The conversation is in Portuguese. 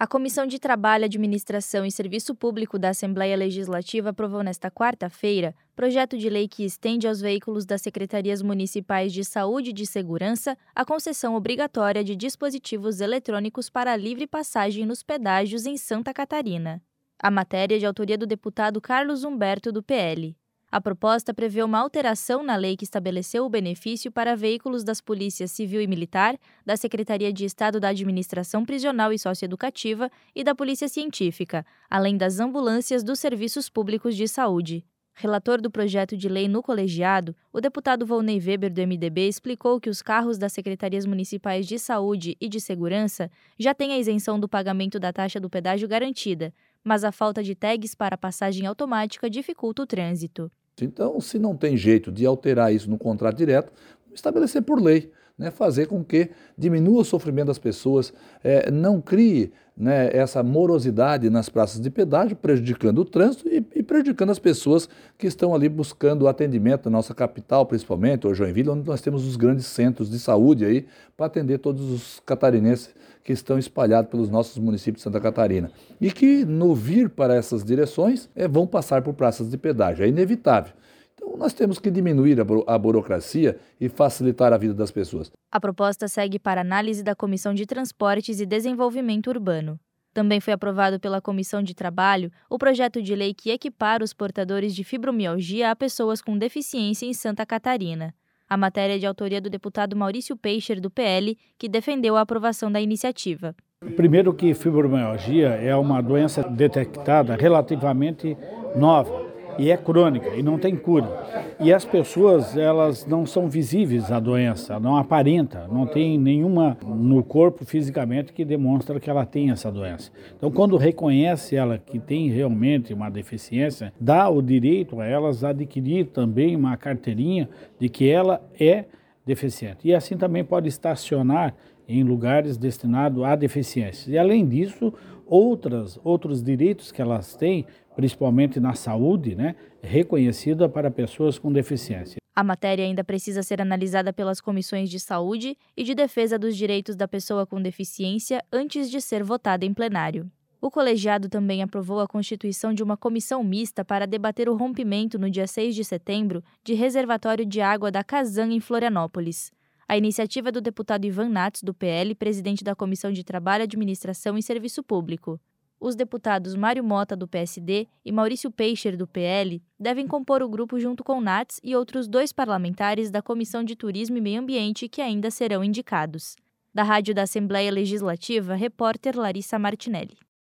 A Comissão de Trabalho, Administração e Serviço Público da Assembleia Legislativa aprovou nesta quarta-feira projeto de lei que estende aos veículos das Secretarias Municipais de Saúde e de Segurança a concessão obrigatória de dispositivos eletrônicos para livre passagem nos pedágios em Santa Catarina. A matéria é de autoria do deputado Carlos Humberto, do PL. A proposta prevê uma alteração na lei que estabeleceu o benefício para veículos das Polícias Civil e Militar, da Secretaria de Estado da Administração Prisional e Socioeducativa e da Polícia Científica, além das ambulâncias dos Serviços Públicos de Saúde. Relator do projeto de lei no colegiado, o deputado Volney Weber, do MDB, explicou que os carros das Secretarias Municipais de Saúde e de Segurança já têm a isenção do pagamento da taxa do pedágio garantida, mas a falta de tags para passagem automática dificulta o trânsito. Então, se não tem jeito de alterar isso no contrato direto, estabelecer por lei, fazer com que diminua o sofrimento das pessoas, não crie essa morosidade nas praças de pedágio, prejudicando o trânsito e prejudicando as pessoas que estão ali buscando atendimento na nossa capital, principalmente, ou Joinville, onde nós temos os grandes centros de saúde aí para atender todos os catarinenses que estão espalhados pelos nossos municípios de Santa Catarina. E que, no vir para essas direções, vão passar por praças de pedágio. É inevitável. Então, nós temos que diminuir a burocracia e facilitar a vida das pessoas. A proposta segue para análise da Comissão de Transportes e Desenvolvimento Urbano. Também foi aprovado pela Comissão de Trabalho o projeto de lei que equipara os portadores de fibromialgia a pessoas com deficiência em Santa Catarina. A matéria é de autoria do deputado Maurício Peicher, do PL, que defendeu a aprovação da iniciativa. Primeiro que fibromialgia é uma doença detectada relativamente nova e é crônica e não tem cura. E as pessoas, elas não são visíveis à doença, não aparenta, não tem nenhuma no corpo fisicamente que demonstra que ela tem essa doença. Então, quando reconhece ela que tem realmente uma deficiência, dá o direito a elas adquirir também uma carteirinha de que ela é deficiente. E assim também pode estacionar em lugares destinados a deficiências. E além disso, outros direitos que elas têm, principalmente na saúde, reconhecida para pessoas com deficiência. A matéria ainda precisa ser analisada pelas comissões de saúde e de defesa dos direitos da pessoa com deficiência antes de ser votada em plenário. O colegiado também aprovou a constituição de uma comissão mista para debater o rompimento, no dia 6 de setembro, de reservatório de água da Casan, em Florianópolis. A iniciativa é do deputado Ivan Nats, do PL, presidente da Comissão de Trabalho, Administração e Serviço Público. Os deputados Mário Mota, do PSD, e Maurício Peicher, do PL, devem compor o grupo junto com Nats e outros 2 parlamentares da Comissão de Turismo e Meio Ambiente que ainda serão indicados. Da Rádio da Assembleia Legislativa, repórter Larissa Martinelli.